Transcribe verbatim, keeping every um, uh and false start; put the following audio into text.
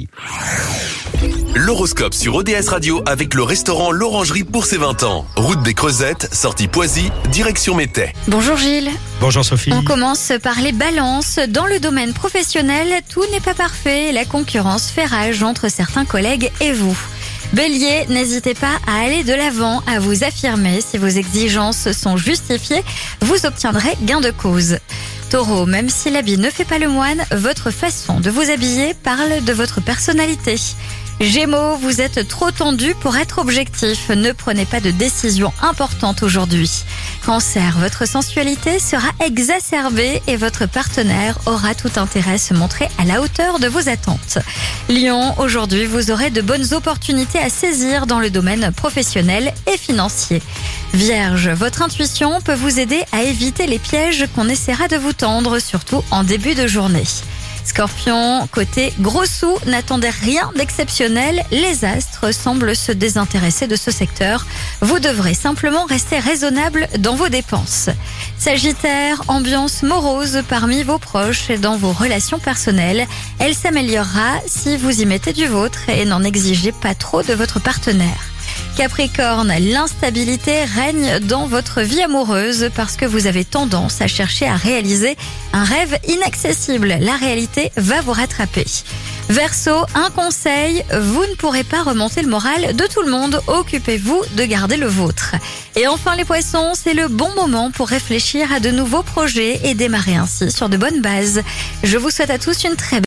Paris. L'horoscope sur O D S Radio avec le restaurant L'Orangerie pour ses vingt ans. Route des Creusettes, sortie Poisy, direction Métais. Bonjour Gilles. Bonjour Sophie. On commence par les balances. Dans le domaine professionnel, tout n'est pas parfait. La concurrence fait rage entre certains collègues et vous. Bélier, n'hésitez pas à aller de l'avant, à vous affirmer. Si vos exigences sont justifiées, vous obtiendrez gain de cause. Taureau, même si l'habit ne fait pas le moine, votre façon de vous habiller parle de votre personnalité. Gémeaux, vous êtes trop tendu pour être objectif. Ne prenez pas de décision importante aujourd'hui. Cancer, votre sensualité sera exacerbée et votre partenaire aura tout intérêt à se montrer à la hauteur de vos attentes. Lion, aujourd'hui, vous aurez de bonnes opportunités à saisir dans le domaine professionnel et financier. Vierge, votre intuition peut vous aider à éviter les pièges qu'on essaiera de vous tendre, surtout en début de journée. Scorpion, côté gros sous, n'attendez rien d'exceptionnel. Les astres semblent se désintéresser de ce secteur. Vous devrez simplement rester raisonnable dans vos dépenses. Sagittaire, ambiance morose parmi vos proches et dans vos relations personnelles. Elle s'améliorera si vous y mettez du vôtre et n'en exigez pas trop de votre partenaire. Capricorne, l'instabilité règne dans votre vie amoureuse parce que vous avez tendance à chercher à réaliser un rêve inaccessible. La réalité va vous rattraper. Verseau, un conseil, vous ne pourrez pas remonter le moral de tout le monde. Occupez-vous de garder le vôtre. Et enfin les poissons, c'est le bon moment pour réfléchir à de nouveaux projets et démarrer ainsi sur de bonnes bases. Je vous souhaite à tous une très belle